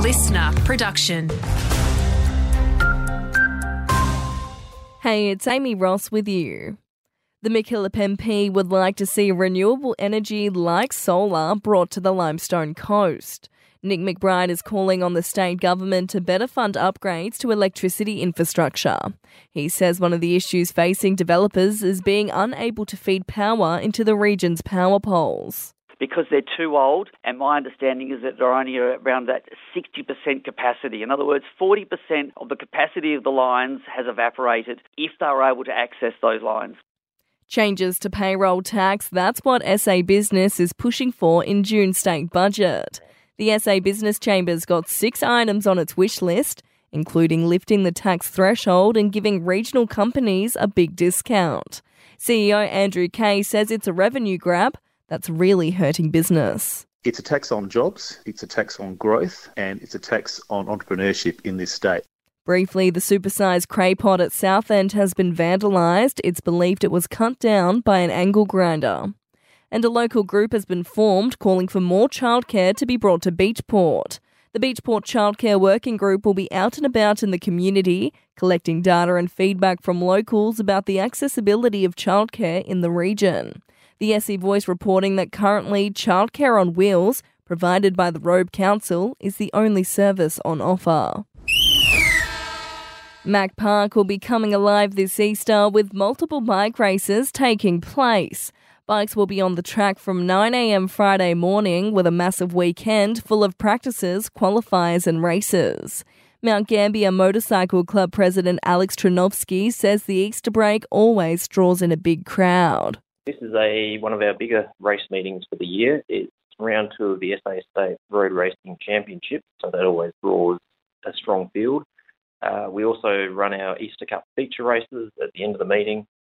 listener production. Hey, it's Amy Ross with you. The MacKillop MP would like to see renewable energy like solar brought to the Limestone Coast. Nick McBride is calling on the state government to better fund upgrades to electricity infrastructure. He says one of the issues facing developers is being unable to feed power into the region's power poles. Because they're too old, and my understanding is that they're only around that 60% capacity. In other words, 40% of the capacity of the lines has evaporated if they were able to access those lines. Changes to payroll tax, that's what SA Business is pushing for in June's state budget. The SA Business Chamber's got 6 items on its wish list, including lifting the tax threshold and giving regional companies a big discount. CEO Andrew Kay says it's a revenue grab that's really hurting business. It's a tax on jobs, it's a tax on growth, and it's a tax on entrepreneurship in this state. Briefly, the supersized cray pot at Southend has been vandalised. It's believed it was cut down by an angle grinder. And a local group has been formed calling for more childcare to be brought to Beachport. The Beachport Childcare Working Group will be out and about in the community, collecting data and feedback from locals about the accessibility of childcare in the region. The SE Voice reporting that currently childcare on wheels, provided by the Robe Council, is the only service on offer. Mac Park will be coming alive this Easter with multiple bike races taking place. Bikes will be on the track from 9 a.m. Friday morning with a massive weekend full of practices, qualifiers and races. Mount Gambier Motorcycle Club President Alex Trinovsky says the Easter break always draws in a big crowd. This is one of our bigger race meetings for the year. It's round 2 of the SA State Road Racing Championship, so that always draws a strong field. We also run our Easter Cup feature races at the end of the meeting,